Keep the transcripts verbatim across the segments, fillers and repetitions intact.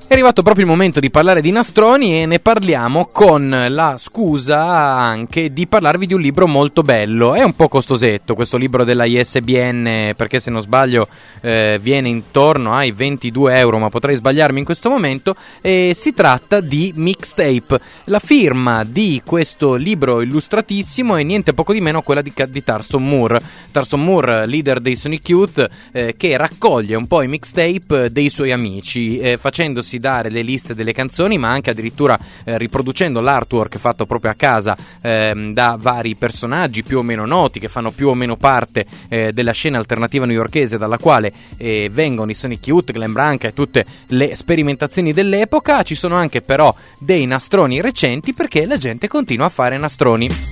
È arrivato proprio il momento di parlare di nastroni e ne parliamo con la scusa anche di parlarvi di un libro molto bello. È un po' costosetto questo libro della I S B N, perché se non sbaglio eh, viene intorno ai ventidue euro, ma potrei sbagliarmi in questo momento. E si tratta di Mixtape. La firma di questo libro illustratissimo è niente poco di meno quella di, di Thurston Moore. Thurston Moore, leader dei Sonic Youth, eh, che raccoglie un po' i mixtape dei suoi amici, eh, facendosi dare le liste delle canzoni, ma anche addirittura eh, riproducendo l'artwork fatto proprio a casa eh, da vari personaggi più o meno noti che fanno più o meno parte eh, della scena alternativa newyorkese, dalla quale eh, vengono i Sonic Youth, Glen Branca e tutte le sperimentazioni dell'epoca. Ci sono anche però dei nastroni recenti, perché la gente continua a fare nastroni.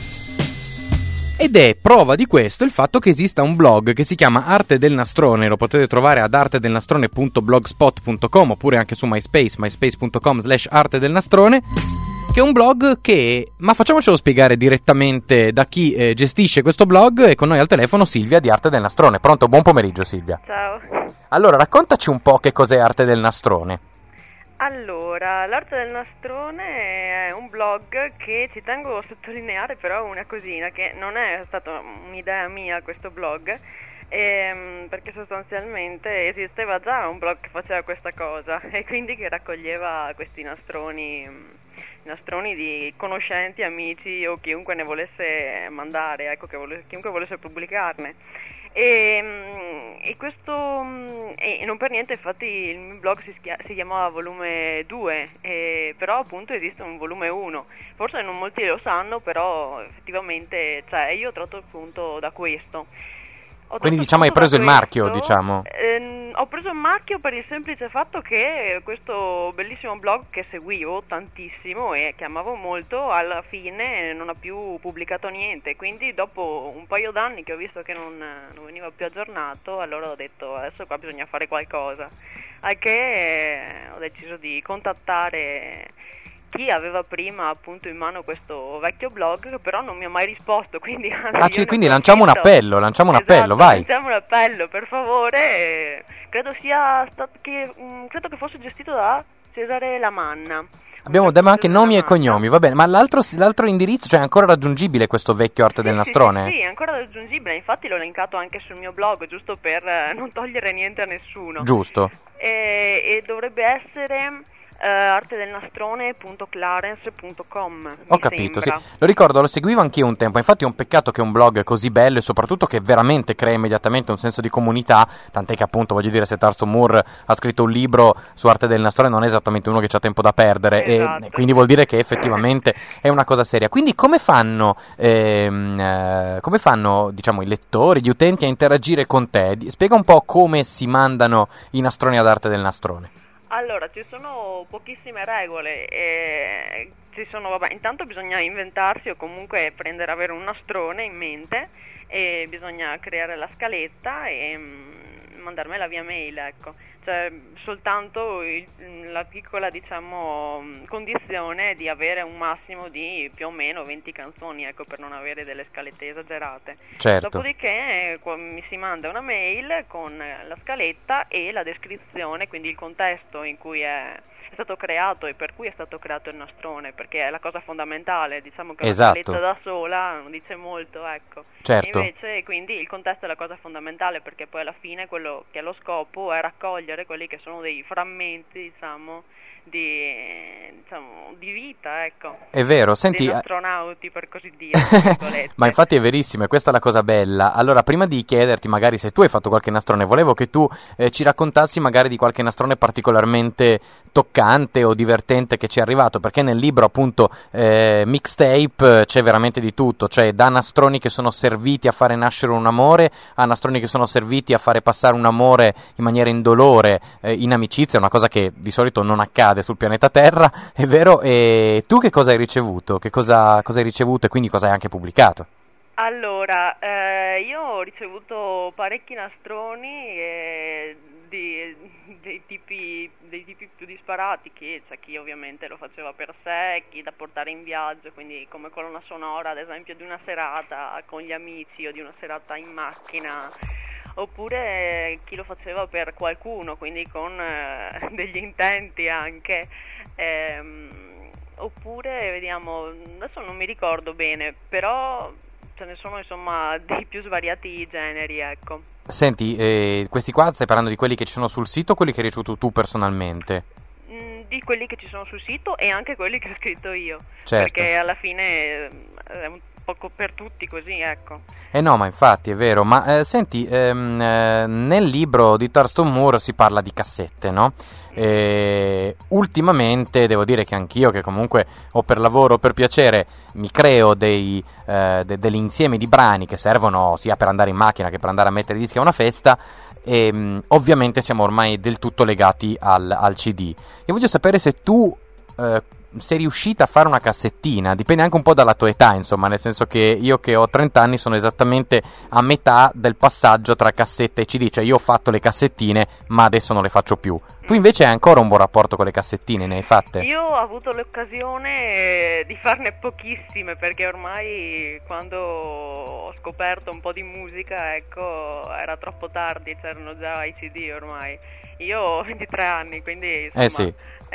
Ed è prova di questo il fatto che esista un blog che si chiama Arte del Nastrone. Lo potete trovare ad artedelnastrone punto blogspot punto com oppure anche su MySpace, myspace punto com slash arte del nastrone, che è un blog che... ma facciamocelo spiegare direttamente da chi eh, gestisce questo blog. E con noi al telefono Silvia di Arte del Nastrone. Pronto? Buon pomeriggio, Silvia. Ciao. Allora, raccontaci un po' che cos'è Arte del Nastrone. Allora, l'Arte del Nastrone è un blog che ci tengo a sottolineare però una cosina, che non è stata un'idea mia questo blog, ehm, perché sostanzialmente esisteva già un blog che faceva questa cosa e quindi che raccoglieva questi nastroni, nastroni di conoscenti, amici o chiunque ne volesse mandare, ecco, che vole, chiunque volesse pubblicarne. E, e questo e non per niente infatti il mio blog si, schia, si chiamava volume due, e, però appunto esiste un volume uno. Forse non molti lo sanno, però effettivamente, cioè, io tratto appunto da questo. Ho Quindi diciamo hai preso il questo, marchio, diciamo. Ehm, ho preso il marchio per il semplice fatto che questo bellissimo blog che seguivo tantissimo e che amavo molto, alla fine non ha più pubblicato niente. Quindi dopo un paio d'anni che ho visto che non, non veniva più aggiornato, allora ho detto adesso qua bisogna fare qualcosa. Al che eh, ho deciso di contattare chi aveva prima appunto in mano questo vecchio blog, che però non mi ha mai risposto, quindi ah, c- quindi lanciamo un appello, lanciamo un esatto, appello, vai. Lanciamo un appello, per favore. Eh, credo sia stato che mh, credo che fosse gestito da Cesare Lamanna. Abbiamo diamo anche nomi e cognomi, va bene, ma l'altro, l'altro indirizzo, cioè è ancora raggiungibile questo vecchio Arte sì, del sì, Nastrone? Sì, sì, è ancora raggiungibile, infatti l'ho linkato anche sul mio blog, giusto per eh, non togliere niente a nessuno. Giusto. E, e dovrebbe essere... Uh, artedelnastrone punto clarence punto com. Ho capito, sembra. Sì. Lo ricordo, lo seguivo anch'io un tempo. Infatti è un peccato che un blog è così bello e soprattutto che veramente crea immediatamente un senso di comunità. Tant'è che appunto, voglio dire, se Thurston Moore ha scritto un libro su Arte del Nastrone non è esattamente uno che c'ha tempo da perdere. Esatto. E quindi vuol dire che effettivamente è una cosa seria. Quindi come fanno, ehm, eh, come fanno diciamo i lettori, gli utenti a interagire con te? Spiega un po' come si mandano i nastroni ad Arte del Nastrone. Allora, ci sono pochissime regole, e ci sono, vabbè, intanto bisogna inventarsi o comunque prendere, avere un nastrone in mente e bisogna creare la scaletta e mh, mandarmela via mail, ecco. Cioè, soltanto il, la piccola, diciamo, condizione di avere un massimo di più o meno venti canzoni, ecco, per non avere delle scalette esagerate. Certo. Dopodiché qua, mi si manda una mail con la scaletta e la descrizione, quindi il contesto in cui è, è stato creato e per cui è stato creato il nastrone, perché è la cosa fondamentale, diciamo che esatto. La scaletta da sola non dice molto, ecco. Certo. Invece quindi il contesto è la cosa fondamentale, perché poi alla fine quello che è lo scopo è raccogliere quelli che sono dei frammenti, diciamo, di, diciamo, di vita, ecco. È vero, senti, degli astronauti, per così dire. ma infatti è verissimo, e questa è la cosa bella. Allora, prima di chiederti magari se tu hai fatto qualche nastrone, volevo che tu eh, ci raccontassi magari di qualche nastrone particolarmente toccante o divertente che ci è arrivato, perché nel libro appunto eh, Mixtape c'è veramente di tutto, cioè da nastroni che sono serviti a fare nascere un amore a nastroni che sono serviti a fare passare un amore in maniera indolore, eh, in amicizia, una cosa che di solito non accade sul pianeta Terra, è vero. E tu che cosa hai ricevuto? Che cosa, cosa hai ricevuto e quindi cosa hai anche pubblicato? Allora, eh, io ho ricevuto parecchi nastroni eh, di, dei, tipi, dei tipi più disparati, che c'è chi ovviamente lo faceva per sé, chi da portare in viaggio, quindi come colonna sonora ad esempio di una serata con gli amici o di una serata in macchina, oppure chi lo faceva per qualcuno, quindi con eh, degli intenti anche, ehm, oppure vediamo, adesso non mi ricordo bene, però ce ne sono insomma dei più svariati generi, ecco. Senti, eh, questi qua stai parlando di quelli che ci sono sul sito o quelli che hai ricevuto tu personalmente? Mm, di quelli che ci sono sul sito e anche quelli che ho scritto io, Certo. perché alla fine eh, è un poco per tutti così, ecco. Eh no, ma infatti è vero, ma eh, senti, ehm, eh, nel libro di Thurston Moore si parla di cassette, no? E ultimamente devo dire che anch'io, che comunque o per lavoro o per piacere mi creo dei, eh, de- degli insiemi di brani che servono sia per andare in macchina che per andare a mettere i dischi a una festa, e mh, ovviamente siamo ormai del tutto legati al, al C D. Io voglio sapere se tu eh, sei riuscita a fare una cassettina, dipende anche un po' dalla tua età, insomma, nel senso che io che ho trenta anni sono esattamente a metà del passaggio tra cassetta e C D, cioè io ho fatto le cassettine ma adesso non le faccio più. Tu invece hai ancora un buon rapporto con le cassettine, ne hai fatte? Io ho avuto l'occasione di farne pochissime, perché ormai quando ho scoperto un po' di musica, ecco, era troppo tardi, c'erano già i C D ormai. Io ho ventitré anni, quindi insomma, Eh sì.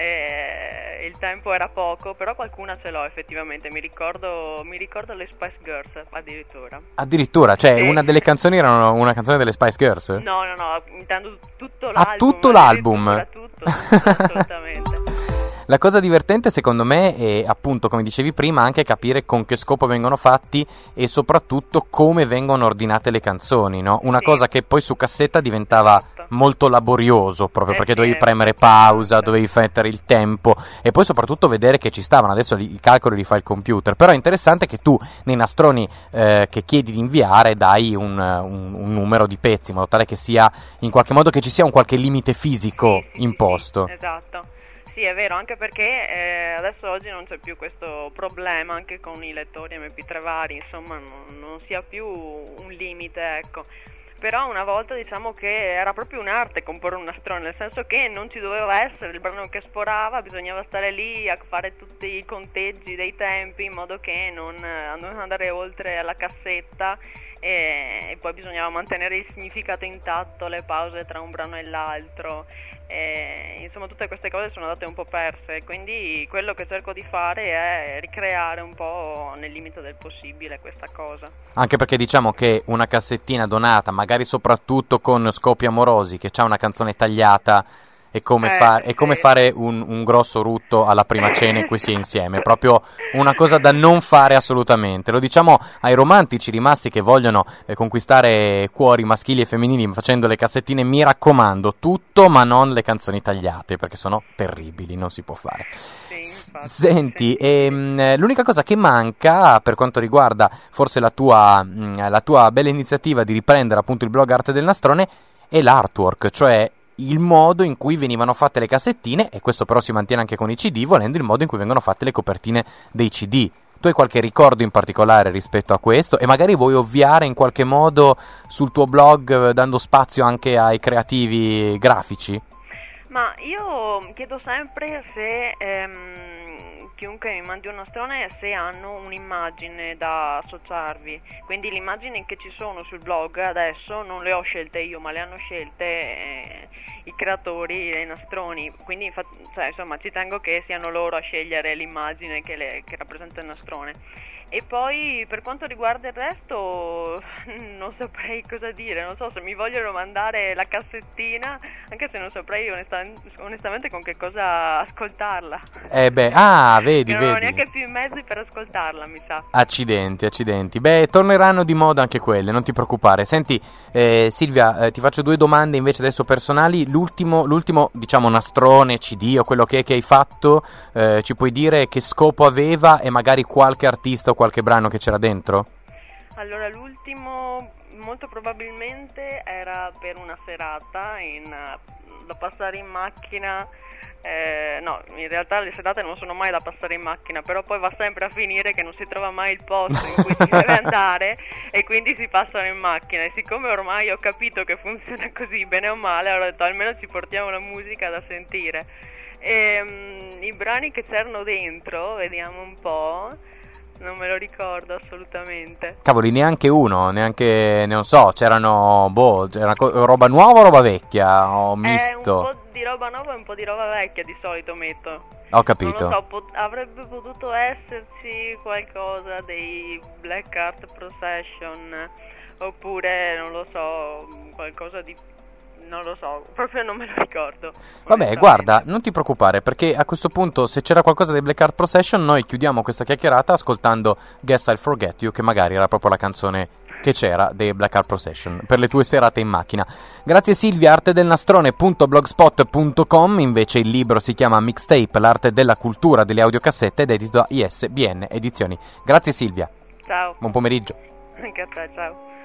eh, il tempo era poco, però qualcuna ce l'ho effettivamente, mi ricordo, mi ricordo le Spice Girls addirittura. Addirittura, cioè Sì. una delle canzoni era una canzone delle Spice Girls? No, no, no, intendo tutto l'album. Ah, tutto l'album? addirittura, Tutto, tutto, assolutamente. La cosa divertente secondo me è, appunto, come dicevi prima, anche capire con che scopo vengono fatti e soprattutto come vengono ordinate le canzoni, no? Una Sì. cosa che poi su cassetta diventava Esatto. molto laborioso, proprio Eh perché sì, dovevi eh. premere pausa, dovevi mettere il tempo e poi soprattutto vedere che ci stavano. Adesso li- i calcoli li fa il computer, però è interessante che tu nei nastroni eh, che chiedi di inviare dai un, un- un numero di pezzi, in modo tale che sia in qualche modo che ci sia un qualche limite fisico Sì, sì, sì, imposto. sì, esatto. Sì, è vero, anche perché eh, adesso oggi non c'è più questo problema anche con i lettori M P tre vari, insomma non, non si ha più un limite, ecco. Però una volta diciamo che era proprio un'arte comporre un nastrone, nel senso che non ci doveva essere il brano che sporava, bisognava stare lì a fare tutti i conteggi dei tempi in modo che non, non andare oltre alla cassetta, e, e poi bisognava mantenere il significato intatto, le pause tra un brano e l'altro. E, insomma, tutte queste cose sono andate un po' perse, quindi quello che cerco di fare è ricreare un po' nel limite del possibile questa cosa. Anche perché diciamo che una cassettina donata, magari soprattutto con scopi amorosi, che c'ha una canzone tagliata, è come, Eh, fa- è come sì. fare un, un grosso rutto alla prima cena in cui si è insieme, è proprio una cosa da non fare assolutamente. Lo diciamo ai romantici rimasti che vogliono eh, conquistare cuori maschili e femminili facendo le cassettine, mi raccomando, tutto ma non le canzoni tagliate, perché sono terribili, non si può fare. Sì, S- infatti, Senti, sì. ehm, l'unica cosa che manca per quanto riguarda forse la tua, mh, la tua bella iniziativa di riprendere appunto il blog Arte del Nastrone è l'artwork, cioè il modo in cui venivano fatte le cassettine, e questo però si mantiene anche con i C D, volendo il modo in cui vengono fatte le copertine dei C D. Tu hai qualche ricordo in particolare rispetto a questo e magari vuoi ovviare in qualche modo sul tuo blog eh, dando spazio anche ai creativi grafici? Ma io chiedo sempre se ehm, chiunque mi mandi un nastrone, se hanno un'immagine da associarvi, quindi le immagini che ci sono sul blog adesso non le ho scelte io, ma le hanno scelte eh, i creatori dei nastroni, quindi infa- cioè, insomma ci tengo che siano loro a scegliere l'immagine che, le, che rappresenta il nastrone. E poi per quanto riguarda il resto non saprei cosa dire, non so se mi vogliono mandare la cassettina, anche se non saprei onesta- onestamente con che cosa ascoltarla. Eh beh, ah, vedi, Non ho vedi. neanche più i mezzi per ascoltarla, mi sa. Accidenti, accidenti. Beh, torneranno di moda anche quelle, non ti preoccupare. Senti, eh, Silvia, eh, ti faccio due domande invece adesso personali. L'ultimo, l'ultimo, diciamo, nastrone, C D o quello che è che hai fatto, eh, ci puoi dire che scopo aveva e magari qualche artista o qualche brano che c'era dentro? Allora, l'ultimo molto probabilmente era per una serata in, da passare in macchina. Eh, no, in realtà le serate non sono mai da passare in macchina, però poi va sempre a finire che non si trova mai il posto in cui si deve andare e quindi si passano in macchina, e siccome ormai ho capito che funziona così bene o male, allora ho detto almeno ci portiamo la musica da sentire. E, um, i brani che c'erano dentro, vediamo un po'. non me lo ricordo assolutamente. Cavoli, neanche uno, neanche, non so, c'erano, boh, c'era co- roba nuova o roba vecchia, o misto? È un po' di roba nuova e un po' di roba vecchia di solito metto. Ho capito. Non lo so, pot- avrebbe potuto esserci qualcosa dei Black Art Procession, oppure, non lo so, qualcosa di... non lo so, proprio non me lo ricordo. Vabbè, guarda, non ti preoccupare, perché a questo punto, se c'era qualcosa dei Black Art Procession, noi chiudiamo questa chiacchierata ascoltando Guess I'll Forget You, che magari era proprio la canzone che c'era dei Black Art Procession per le tue serate in macchina. Grazie Silvia, artedelnastrone punto blogspot punto com. Invece il libro si chiama Mixtape, l'arte della cultura delle audiocassette, ed è edito da I S B N Edizioni. Grazie Silvia. Ciao. Buon pomeriggio. Anche a te, ciao.